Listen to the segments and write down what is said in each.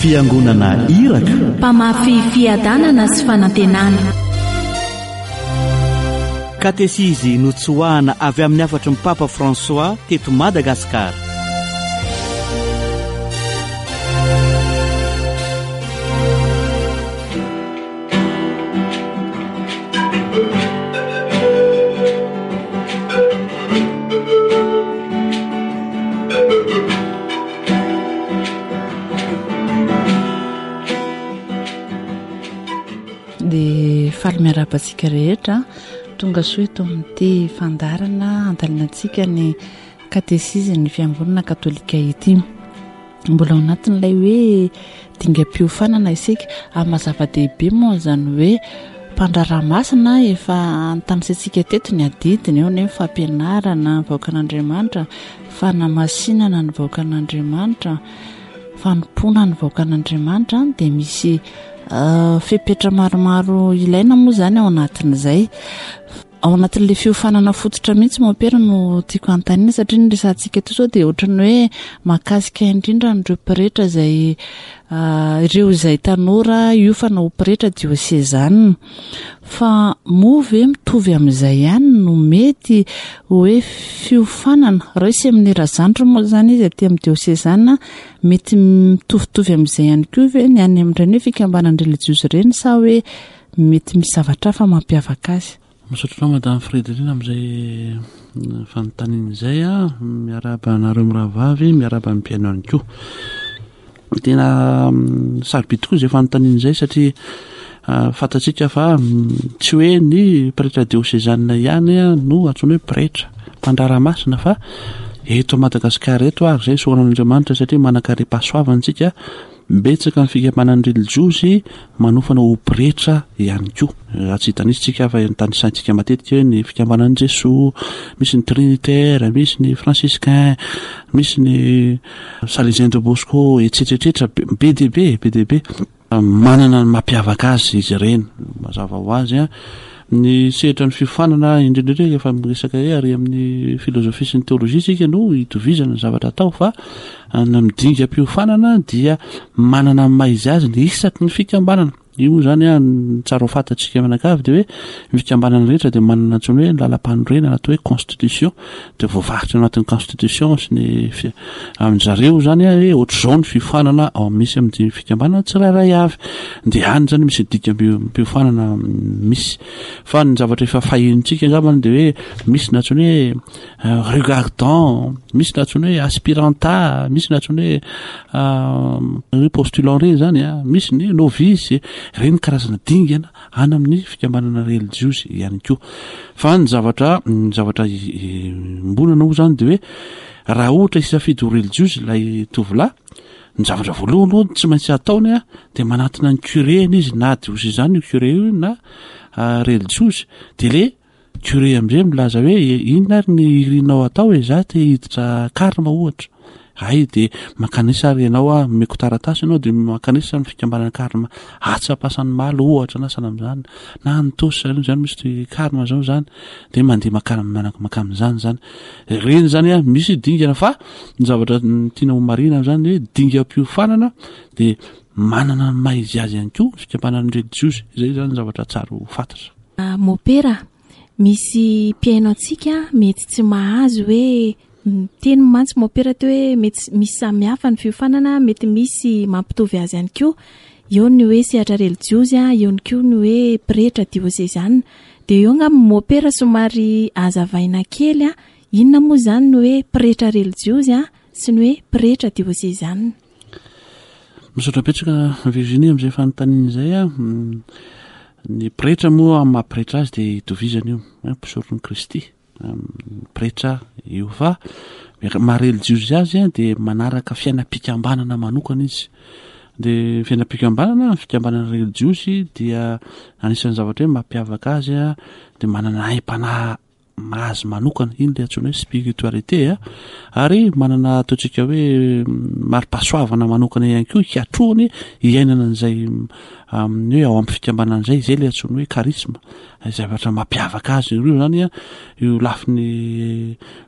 fiangonana iraka, mpamafy fiadanana sy fanantenana. katesizy notsoahana avy amin'ny afatry ny Papa François teto Madagasikara. Dia faly miarabantsika rehetra tonga soa eto amin'ity fandarana andalinantsika ny katesisy ny fiangonana katolika ity. Mbola ao anatin'ilay hoe dingam-piofanana isika amin'ny mazava-dehibe moa izany hoe mpandraramasina efa antanitsantsika teto ny adidiny eo nefa fampianarana ny vahoakan'Andriamanitra, fanamasinana ny vahoakan'Andriamanitra, fanompoana ny vahoakan'Andriamanitra. Dia misy fepetra maromaro ilaina moa izany ao anatin'izay. Ao anatin'ilay fiofanana fototra mihitsy mampera no tiako antaniana, satria ny resantsika eto sao dia ohatrany hoe mahakasika indrindra nireo pretra izay ireo izay tanora hiofana ho pretra diosezanina. Fa moa mitovy amin'izay ihany no mety hoe fiofanana raha isy amin'ny razandro moa izany izy aty amin'ny diosezanina, mety mitovitovy amin'izay ihany koa ve ny any amin'ireny hoe fikambanana relijiosy ireny, sa hoe mety misy zavatra hafa mampiavaka azy. Misaotranao Madame Frédérine amin'izay fanontaniana izay miaraba nareo mirahavavy, miaraba amin'ny mpiaino ihany koa. Tena sarobidy tokoa izay fanontaniana izay satria fantatsika fa tsy hoe ny pretra diosezanina ihany no antsoina hoe pretra mpandraramasina, fa eto Madagasikara eto ary izay soanan'Andriamanitra, satria manan-karem-pahasoavantsika betsaka ny fikambanana relijiosy manofana ho pretra ihany koa. Tsy hitanitsika fa tanisantsika matetika hoe ny fikambanan'i Jesoa, misy ny Trinitaire, misy ny Franciscain, misy ny Salésien de Bosco, etsetretra be dia be manana ny mampiavaka azy izy ireny. Mazava ho azy ny sehatra ny fiofanana indrindra efa miresaka hoe ary amin'ny filozofia sy ny teolojia sika no hitovizana ny zavatra atao, fa ny midingam-piofanana dia manana maizy azy ny isaky ny fikambanana. Io zany tsara ho fantatsika manakavy dia hoe ny fikambanana rehetra dia manana antsony hoe lalam-panorenana atao hoe constitution, dia voavaritra anatin'ny constitution sy ny amin'izareo zany hoe ohatr'izao ny fiofanana ao misy amin'ny fikambanana tsirairay avy, dia any zany misy dingam-piofanana misy. Fa ny zavatra efa fahinintsika angambany dia hoe misy natsony hoe regardant, misy natsony hoe aspiranta, misy natsony hoe postulant reny zany, misy ny novice, ireny karazana dingana any amin'ny fikambanana relijiosy ihany koa. Fa ny zavatra mbonana moa zany dia hoe raha ohatra hisafidy ho relijiosy ilay tovolahy, ny zavatra voalohany aloha tsy maintsy ataony dia manatona ny curé izy, na diosezany io curé io na relijiosy, dia le curé amin'izay milaza hoe inona ary ny irinao atao hoe za te hiditra karma ohatra. Hay dia makanisa ary ianao meko taratasy ianao dia makanisa ny fikambanana karma atsapasan'ny malo ohatra na sana amin'izany, na nitosy zany misy karma zao zany, dia mandeha maka amin'izany zany. Ireny zany misy dingana, fa ny zavatra tiana ho marina zany hoe dingam-piofanana dia manana ny maizy azy ihany koa fikambanana relijiosy. Izay zany zavatra tsara ho fantatra. Mopera, misy mpiaino antsika mety tsy mahazo hoe teny mantsy mopera teo hoe mety misy samihafa ny fiofanana, mety misy mampitovy azy ihany koa. Eo ny hoe sehatra relijiosy, eo ny koa ny hoe pretra diosezanina. Dia eo nga mopera somary azavaina kely inona moa zany ny hoe pretra relijiosy sy ny hoe pretra diosezanina. Misaotra betsaka Virginie amin'izay fanontaniana izay. Ny pretra moa amin'ny maha-pretra azy dia hitovizana io, mpisorony Kristy pretra io, fa maha-relijiosy azy dia manaraka fiainam-pikambanana manokana izy. Dia fiainam-pikambanana, fikambanana relijiosy dia anisan'ny zavatra hoe mampiavaka azy dia manana haim-panahy azy manokana, iny ilay antsoina hoe spiritualité, ary manana ataontsika hoe mari-pahasoavana manokana ihany koa hiatroany hiainana an'izay hoe ao amin'ny fikambanana izay, izay ilay antsoina hoe charisme, zavatra mampiavaka azy ireo zany io lafiny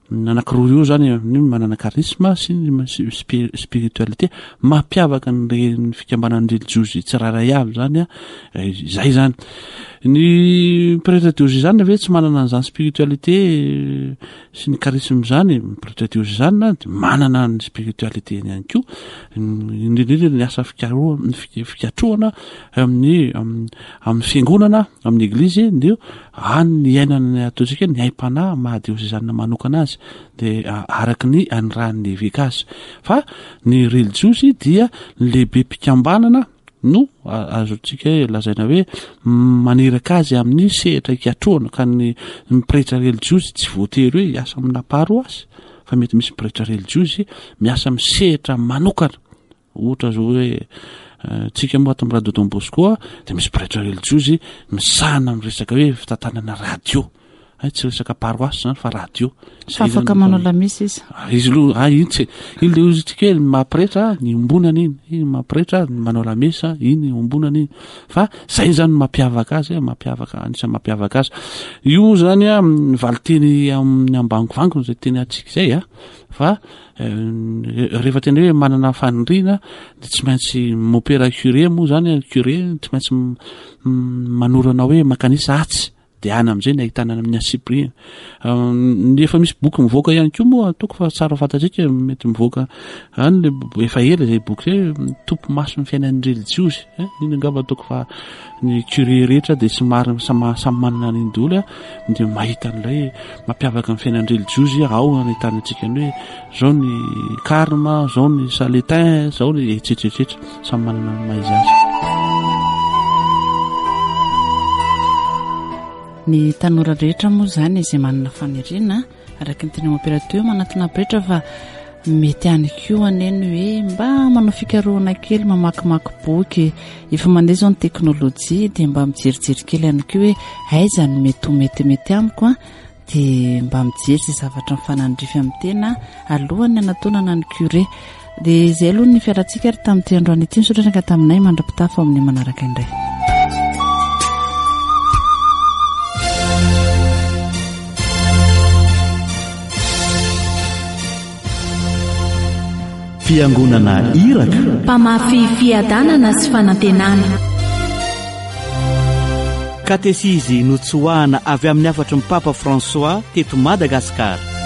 nanankiroa io zany ny manana karisma sy ny spiritualité mampiavaka ny fikambanany religiozy tsiraray avy zany a zay zany ny prêtre diocésaine ve tsy manana an'izany spiritualité sy ny karisma zany prêtre diocésaine de manana ny spiritualité ihany koa indrindrindra ny asa fikatroana amin'ny fiangonana amin'ny église ndio any iainana ataontsika ny aim-panahy mahadiocésaine manokana azy de araky ny anyrahany évêque azy fa ny religiosy dia lehibe mpikambanana no azotsika lazaina hoe maneraka azy amin'ny sehatra ikatroana ka ny prêtre religiosy tsy voatery hoe hiasa amina paroasy fa mety misy prêtre religiosy miasa amin'ny sehatra manokana ohatra zao hoe tsika moa ato amin'ny radio Don Bosco de misy prêtre religiosy misahana amin'ny resaka hoe fitantanana radio tsy resaka paroasy zany fa radio fa afaka manao lamisa izy izy iny le ozytsika mahapretra ny ombonany iny mahapretra manao lamesa iny ombonany iny fa zay zany mampiavaka azy anisan'ny mampiavaka azy io zany a valiteny amin'ny ambangovango zay teny atsika zay fa rehefa tena hoe manana fanindrina de tsy maintsy mopera curé moa zany curé tsy maintsy manorana hoe makanisa atsy de any am'izay ny ahitana amin'ny asipri efa misy boky mivoaka ihany koa moa atoko fa tsara fantatsika mety mivoaka any le efa ela zay boky zay tompo maso ny fiainan'ny religiosy iny angamba atoko fa ny curé rehetra de tsy mary samy manana an'iny daholo de mahita an'ilay mampiavaka ny fiainan'ny religiosy ao ahitanatsika ny hoe zao ny carme zao ny saletin zao ny etsetreetretra samy manana ny maizy azy. Ny tanora rehetra moa zany izay manana fanerina araky ny tena opérateur manatona pretra fa mety any koa aneny hoe mba manao fikarohana kely mamakimaky boky efa mandeha zao ny teknôlôjia de mba mijerijery kely any koa hoe aiza ny mety amiko de mba mijery zay zavatra mifanandrify amin'ny tena alohany anatonana ny curé de zay aloha ny fiaratsika ary tamin'ity androany ity misotraka taminay mandra-pitafa amin'ny manaraka indray. Fiangonana Iraka mpamafy fiadanana sy fanantenana katesizy notsoahana avy amin'ny afatry ny Papa François teto Madagasikara.